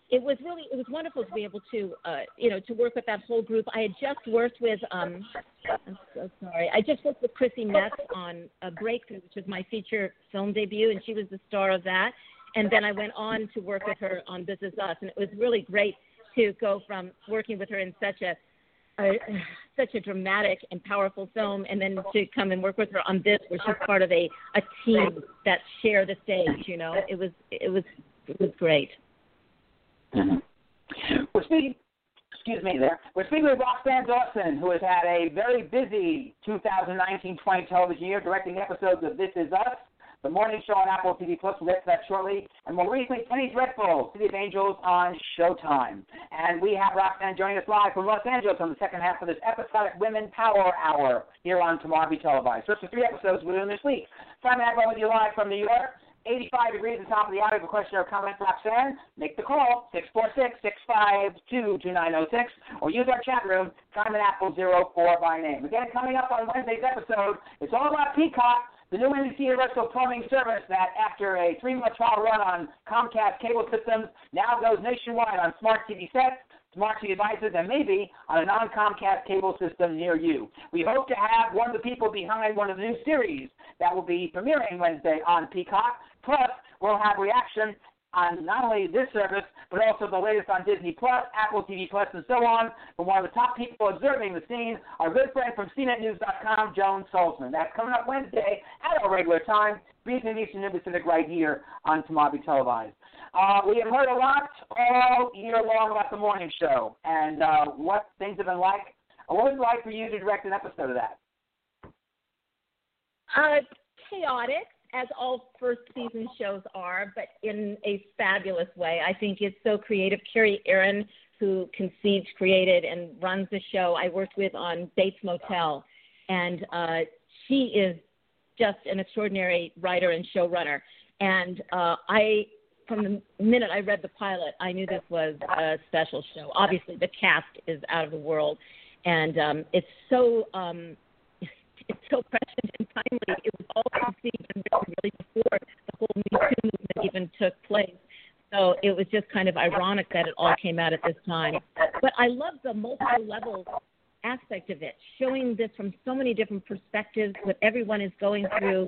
it was wonderful to be able to, to work with that whole group. I had just worked with, I'm so sorry, I just worked with Chrissy Metz on Breakthrough, which was my feature film debut, and she was the star of that. And then I went on to work with her on This Is Us, and it was really great to go from working with her in such a dramatic and powerful film, and then to come and work with her on this, where she's part of a team that share the stage. It was great. Mm-hmm. We're speaking with Roxanne Dawson, who has had a very busy 2019-20 television year, directing episodes of This Is Us, the morning show on Apple TV+, we'll get to that shortly, and more recently, Penny Dreadful, City of Angels on Showtime. And we have Roxanne joining us live from Los Angeles on the second half of this episodic Women Power Hour here on Tomorrow Be Televised. First of 3 episodes we're doing this week. Simon Adler with you live from New York. 85 degrees at the top of the hour. If you have a question or comment, Roxanne, make the call, 646-652-2906, or use our chat room, Simon Apple 04 by name. Again, coming up on Wednesday's episode, it's all about Peacock, the new NBC Universal Plumbing service that, after a 3-month trial run on Comcast cable systems, now goes nationwide on smart TV sets, smart TV devices, and maybe on a non-Comcast cable system near you. We hope to have one of the people behind one of the new series that will be premiering Wednesday on Peacock. Plus, we'll have reaction on not only this service, but also the latest on Disney+, Apple TV+, and so on, from one of the top people observing the scene, our good friend from CNETnews.com, Joan Salzman. That's coming up Wednesday at our regular time, 3 p.m. Eastern and Pacific, right here on Tomorrow Be Televised. We have heard a lot all year long about the morning show and what things have been like. What was it like for you to direct an episode of that? Chaotic, as all first season shows are, but in a fabulous way. I think it's so creative. Carrie Aaron, who conceived, created, and runs the show, I worked with on Bates Motel, and she is just an extraordinary writer and showrunner. And from the minute I read the pilot, I knew this was a special show. Obviously, the cast is out of the world, and it's so prescient and timely. It was all conceived and written really before the whole Me Too movement even took place. So it was just kind of ironic that it all came out at this time. But I love the multi-level aspect of it, showing this from so many different perspectives, what everyone is going through.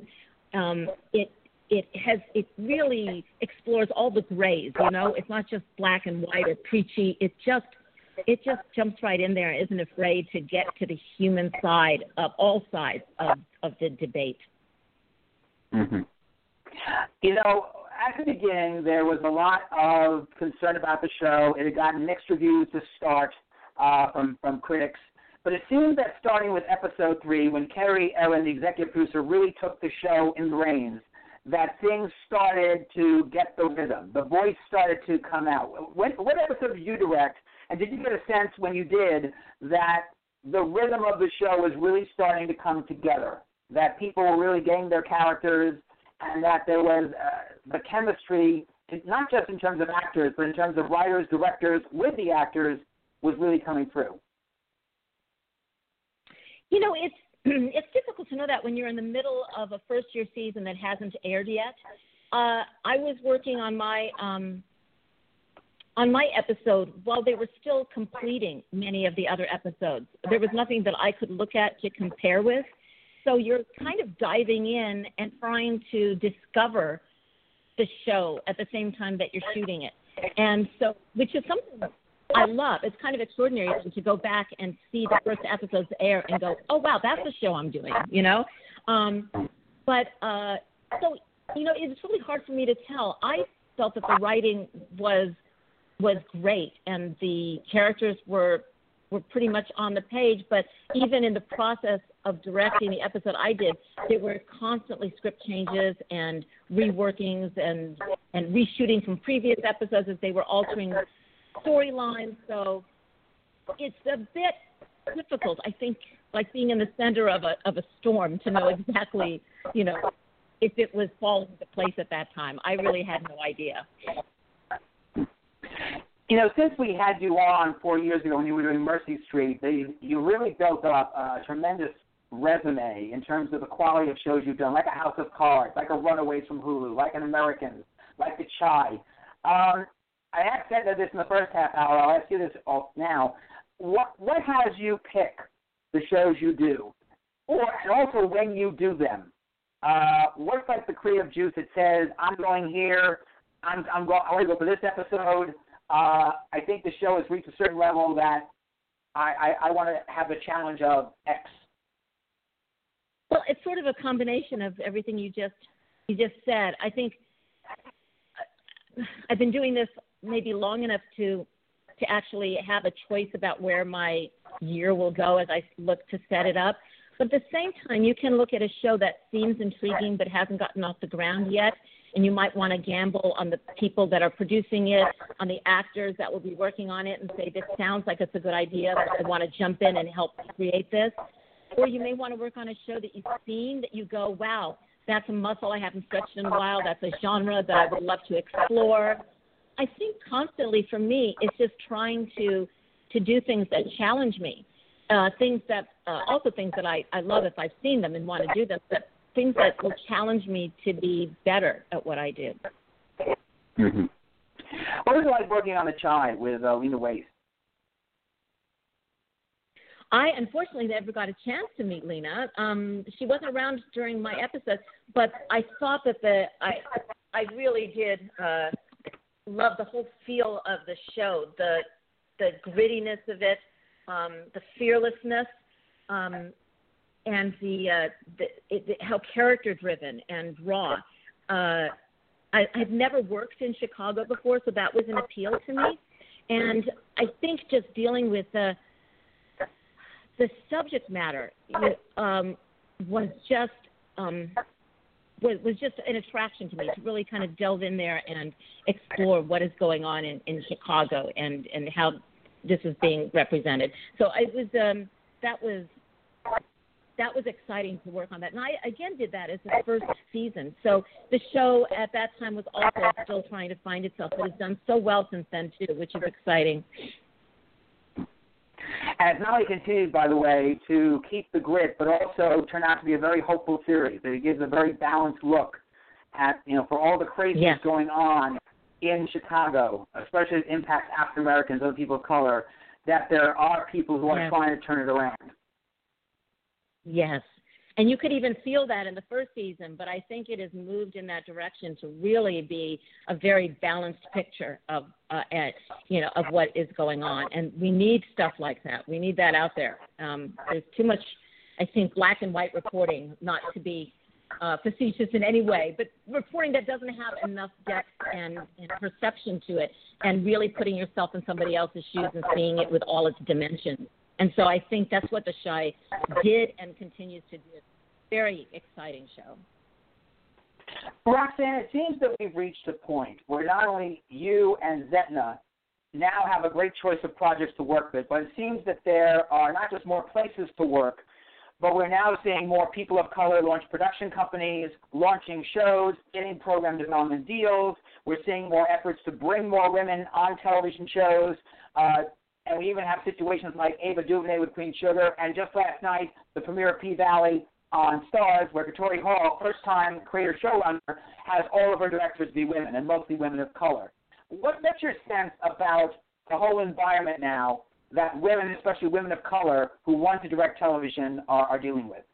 It really explores all the grays, It's not just black and white or preachy. It just jumps right in there and isn't afraid to get to the human side of all sides of the debate. Mm-hmm. At the beginning, there was a lot of concern about the show. It had gotten mixed reviews to start from critics. But it seems that starting with episode 3, when Carrie Aaron, the executive producer, really took the show in the reins, that things started to get the rhythm. The voice started to come out. What episode did you direct? And did you get a sense when you did that the rhythm of the show was really starting to come together, that people were really getting their characters, and that there was the chemistry, not just in terms of actors, but in terms of writers, directors, with the actors, was really coming through? It's difficult to know that when you're in the middle of a first-year season that hasn't aired yet. I was working on my episode while they were still completing many of the other episodes. There was nothing that I could look at to compare with. So you're kind of diving in and trying to discover the show at the same time that you're shooting it. And so, which is something I love. It's kind of extraordinary to go back and see the first episodes air and go, oh, wow, that's the show I'm doing, it's really hard for me to tell. I felt that the writing was great and the characters were pretty much on the page, but even in the process of directing the episode I did, there were constantly script changes and reworkings and reshooting from previous episodes as they were altering storylines. So it's a bit difficult, I think, like being in the center of a storm to know exactly, if it was falling into place at that time. I really had no idea. Since we had you on 4 years ago when you were doing Mercy Street, you really built up a tremendous resume in terms of the quality of shows you've done, like a House of Cards, like a Runaways from Hulu, like an Americans, like The Chi. I have said this in the first half hour. I'll ask you this now. What has you pick the shows you do, and also when you do them? What's like the creative juice that says I'm going here? I want to go for this episode. I think the show has reached a certain level that I want to have the challenge of X. Well, it's sort of a combination of everything you just said. I think I've been doing this maybe long enough to actually have a choice about where my year will go as I look to set it up. But at the same time, you can look at a show that seems intriguing but hasn't gotten off the ground yet, and you might want to gamble on the people that are producing it, on the actors that will be working on it, and say, this sounds like it's a good idea. I want to jump in and help create this. Or you may want to work on a show that you've seen that you go, wow, that's a muscle I haven't stretched in a while. That's a genre that I would love to explore. I think constantly for me, it's just trying to do things that challenge me, things that I love if I've seen them and want to do them, but things that will challenge me to be better at what I do. Mm-hmm. What was it like working on The Chi with Lena Waithe? I unfortunately never got a chance to meet Lena. She wasn't around during my episode, but I thought that I really did love the whole feel of the show, the grittiness of it, the fearlessness, and how character driven and raw. I've never worked in Chicago before, so that was an appeal to me. And I think just dealing with the subject matter was just an attraction to me, to really kind of delve in there and explore what is going on in Chicago and how this is being represented. So it was that was exciting to work on that. And I again did that as the first season. So the show at that time was also still trying to find itself, but it's done so well since then too, which is exciting. And it's not only continued, by the way, to keep the grit, but also turn out to be a very hopeful series. It gives a very balanced look at, for all the craziness going on in Chicago, especially as it impacts African Americans, other people of color, that there are people who are trying to turn it around. Yes. And you could even feel that in the first season, but I think it has moved in that direction to really be a very balanced picture of what is going on. And we need stuff like that. We need that out there. There's too much, I think, black and white reporting, not to be facetious in any way, but reporting that doesn't have enough depth and perception to it, and really putting yourself in somebody else's shoes and seeing it with all its dimensions. And so I think that's what The Chi did and continues to do. Very exciting show. Roxanne, it seems that we've reached a point where not only you and Zetna now have a great choice of projects to work with, but it seems that there are not just more places to work, but we're now seeing more people of color launch production companies, launching shows, getting program development deals. We're seeing more efforts to bring more women on television shows. And we even have situations like Ava DuVernay with Queen Sugar, and just last night, the premiere of P-Valley on Starz, where Katori Hall, first-time creator showrunner, has all of her directors be women, and mostly women of color. What's your sense about the whole environment now that women, especially women of color, who want to direct television, are dealing with?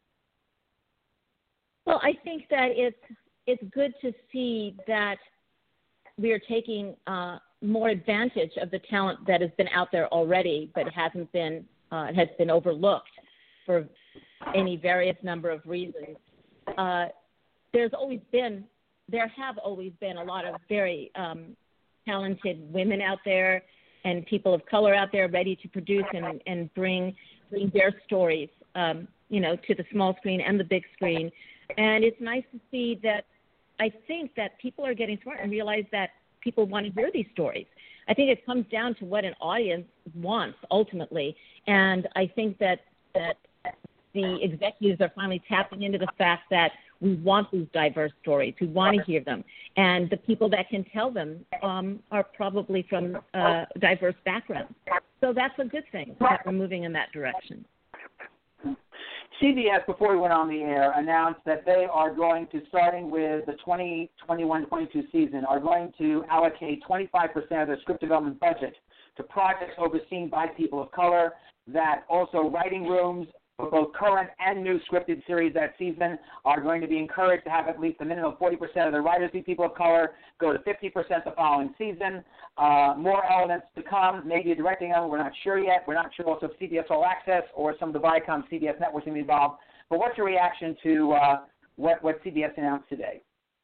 Well, I think that it's good to see that we are taking more advantage of the talent that has been out there already, but has been overlooked for any various number of reasons. There have always been a lot of very talented women out there and people of color out there ready to produce and bring their stories, to the small screen and the big screen. And it's nice to see that. I think that people are getting smart and realize that people want to hear these stories. I think it comes down to what an audience wants ultimately, and I think that the executives are finally tapping into the fact that we want these diverse stories. We want to hear them, and the people that can tell them are probably from diverse backgrounds. So that's a good thing that we're moving in that direction. CBS, before we went on the air, announced that they are going to, starting with the 2021-22 season, are going to allocate 25% of their script development budget to projects overseen by people of color, that also writing rooms for both current and new scripted series that season are going to be encouraged to have at least a minimum of 40% of the writers be people of color, go to 50% the following season. More elements to come, maybe directing them, we're not sure yet. We're not sure also if CBS All Access or some of the Viacom CBS networks will be involved. But what's your reaction to what CBS announced today?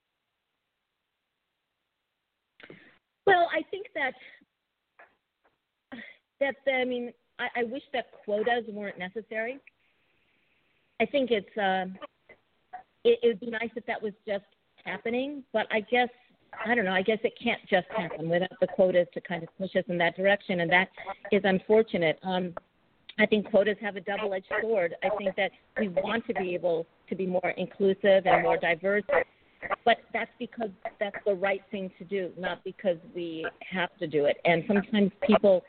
Well, I think I wish that quotas weren't necessary. I think it would be nice if that was just happening, but I guess it can't just happen without the quotas to kind of push us in that direction, and that is unfortunate. I think quotas have a double-edged sword. I think that we want to be able to be more inclusive and more diverse, but that's because that's the right thing to do, not because we have to do it. And sometimes people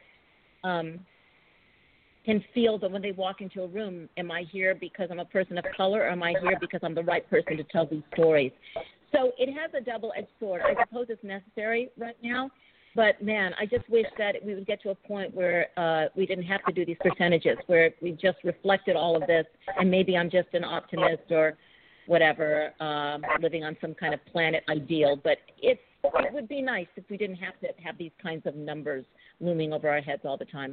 can feel that when they walk into a room, am I here because I'm a person of color, or am I here because I'm the right person to tell these stories? So it has a double-edged sword. I suppose it's necessary right now, but, man, I just wish that we would get to a point where we didn't have to do these percentages, where we just reflected all of this, and maybe I'm just an optimist or whatever, living on some kind of planet ideal, but it would be nice if we didn't have to have these kinds of numbers looming over our heads all the time.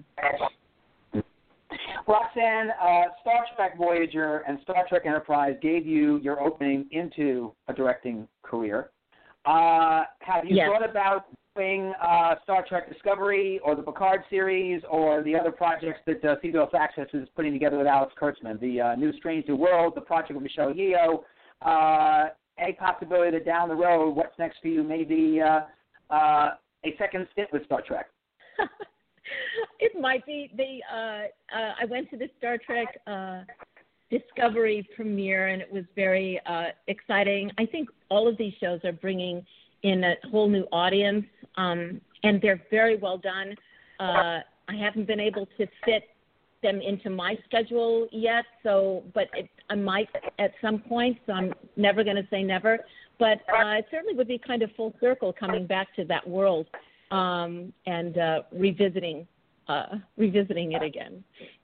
Roxanne, Star Trek Voyager and Star Trek Enterprise gave you your opening into a directing career. Have you thought about doing Star Trek Discovery or the Picard series or the other projects that CBS Access is putting together with Alex Kurtzman, the New Strange New World, the project with Michelle Yeoh? A possibility that down the road, what's next for you, maybe a second stint with Star Trek? It might be. I went to the Star Trek Discovery premiere, and it was very exciting. I think all of these shows are bringing in a whole new audience, and they're very well done. I haven't been able to fit them into my schedule yet, but I might at some point, so I'm never going to say never. But it certainly would be kind of full circle coming back to that world. And revisiting it again.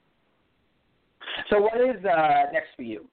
So what is next for you?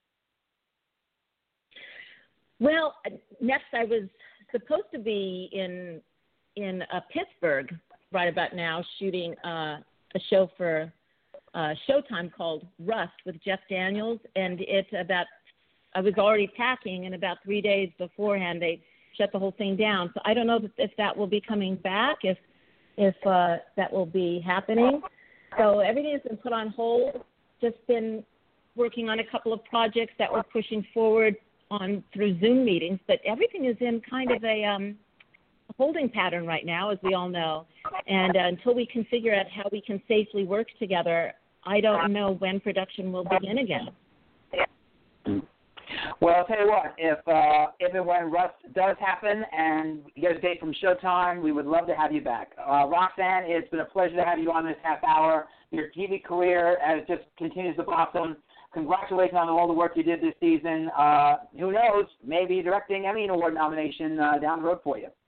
Well, next I was supposed to be in Pittsburgh right about now, shooting a show for Showtime called Rust with Jeff Daniels, and I was already packing, and about 3 days beforehand they shut the whole thing down. So I don't know if that will be coming back, if that will be happening. So everything has been put on hold. Just been working on a couple of projects that we're pushing forward on through Zoom meetings, but everything is in kind of a holding pattern right now, as we all know. And until we can figure out how we can safely work together, I don't know when production will begin again. Well, I'll tell you what, if and when Rust does happen and you get a date from Showtime, we would love to have you back. Roxanne, it's been a pleasure to have you on this half hour. Your TV career just continues to blossom. Congratulations on all the work you did this season. Who knows, maybe directing Emmy Award nomination down the road for you.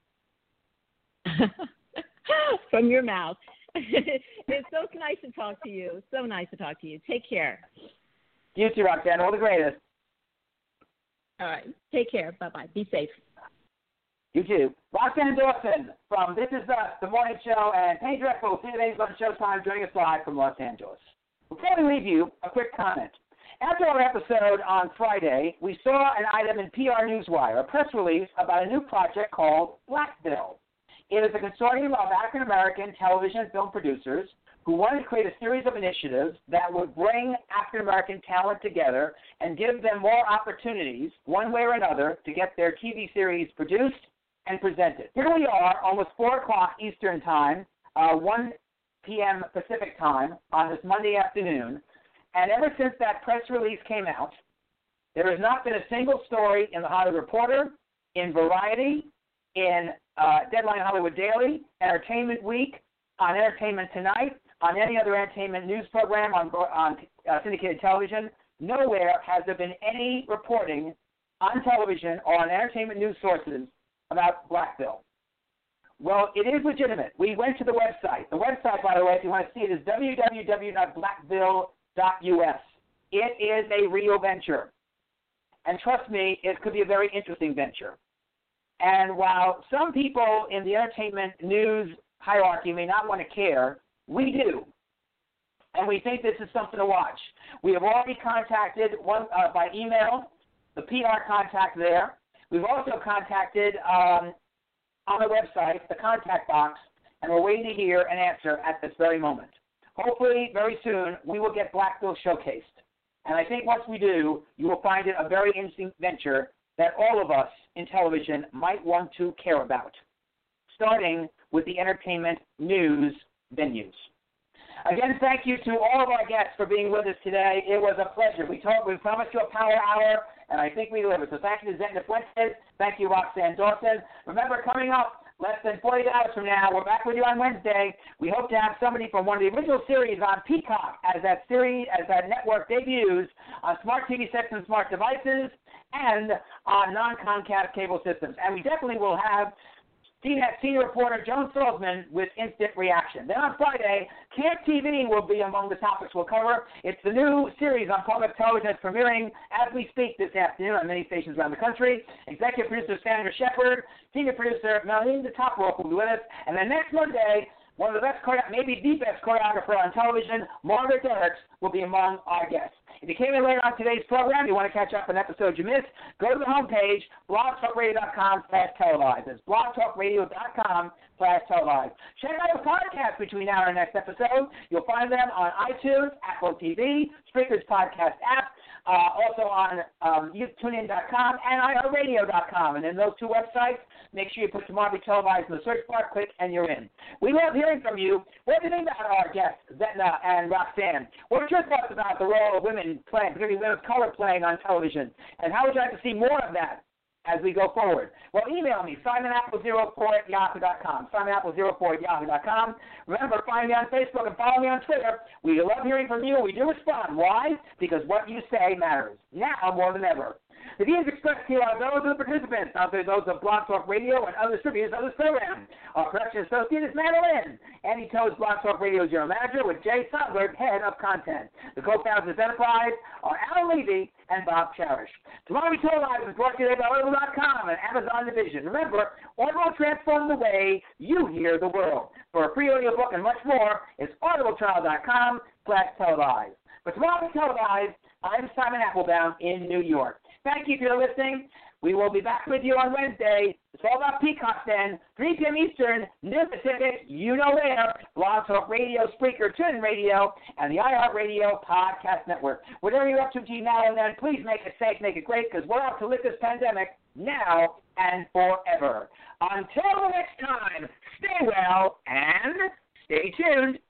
From your mouth. It's so nice to talk to you. So nice to talk to you. Take care. You too, Roxanne. All the greatest. All right. Take care. Bye-bye. Be safe. You too. Roxanne Dawson from This Is Us, The Morning Show, and Penny Dreadful, CNN's on Showtime, joining us live from Los Angeles. Before we leave you, a quick comment. After our episode on Friday, we saw an item in PR Newswire, a press release about a new project called Blackville. It is a consortium of African-American television and film producers who wanted to create a series of initiatives that would bring African-American talent together and give them more opportunities, one way or another, to get their TV series produced and presented. Here we are, almost 4 o'clock Eastern Time, 1 p.m. Pacific Time on this Monday afternoon, and ever since that press release came out, there has not been a single story in The Hollywood Reporter, in Variety, in Deadline Hollywood Daily, Entertainment Week, on Entertainment Tonight, on any other entertainment news program on syndicated television, nowhere has there been any reporting on television or on entertainment news sources about Black Bill. Well, it is legitimate. We went to the website. The website, by the way, if you want to see it, is www.blackbill.us. It is a real venture. And trust me, it could be a very interesting venture. And while some people in the entertainment news hierarchy may not want to care, we do. And we think this is something to watch. We have already contacted one by email, the PR contact there. We've also contacted on the website, the contact box, and we're waiting to hear an answer at this very moment. Hopefully, very soon, we will get Black Bill showcased. And I think once we do, you will find it a very interesting venture that all of us in television might want to care about, starting with the entertainment news venues. Again, thank you to all of our guests for being with us today. It was a pleasure. We promised you a power hour, and I think we delivered. So thank you to Zentna Fuentes. Thank you, Roxanne Dawson. Remember, coming up less than 48 hours from now, we're back with you on Wednesday. We hope to have somebody from one of the original series on Peacock as that network debuts on smart TV sets and smart devices and on non-Comcast cable systems. And we definitely will have senior reporter Joan Salzman with Instant Reaction. Then on Friday, Camp TV will be among the topics we'll cover. It's the new series on public television that's premiering as we speak this afternoon on many stations around the country. Executive producer Sandra Shepard, senior producer Melinda Toprock will be with us. And then next Monday, one of the best, maybe the best choreographer on television, Margaret Derricks, will be among our guests. If you came in later on today's program, you want to catch up on episodes you missed, go to the homepage, blogtalkradio.com/televised. It's blogtalkradio.com/televised. Check out the podcast between now and the next episode. You'll find them on iTunes, Apple TV, Spreaker's podcast app, also on TuneIn.com and iHeartRadio.com. And in those two websites, make sure you put Tomorrow Be Televised in the search bar, click, and you're in. We love hearing from you. What do you think about our guests, Zentna and Roxanne? What are your thoughts about the role of women playing, particularly women of color playing on television? And how would you like to see more of that as we go forward? Well, email me, SimonApple04@yahoo.com, SimonApple04@yahoo.com. Remember, find me on Facebook and follow me on Twitter. We love hearing from you, and we do respond. Why? Because what you say matters, now more than ever. The views expressed here are those of the participants, not those of Blog Talk Radio and other distributors of this program. Our production associate is Madeline. Andy Toe's Blog Talk Radio General Manager with Jay Sondberg, Head of Content. The co-founders of this enterprise are Alan Levy and Bob Cherish. Tomorrow We Televised is brought to you by Audible.com and Amazon Division. Remember, Audible transforms the way you hear the world. For a free audiobook and much more, it's audibletrial.com/televised. For Tomorrow We Televised, I'm Simon Applebaum in New York. Thank you for listening. We will be back with you on Wednesday. It's all about Peacock then, 3 p.m. Eastern, noon Pacific, you know where, Blog Talk Radio, Spreaker, TuneIn Radio, and the iHeartRadio Podcast Network. Whatever you're up to between now and then, please make it safe, make it great, because we're out to lift this pandemic now and forever. Until the next time, stay well and stay tuned.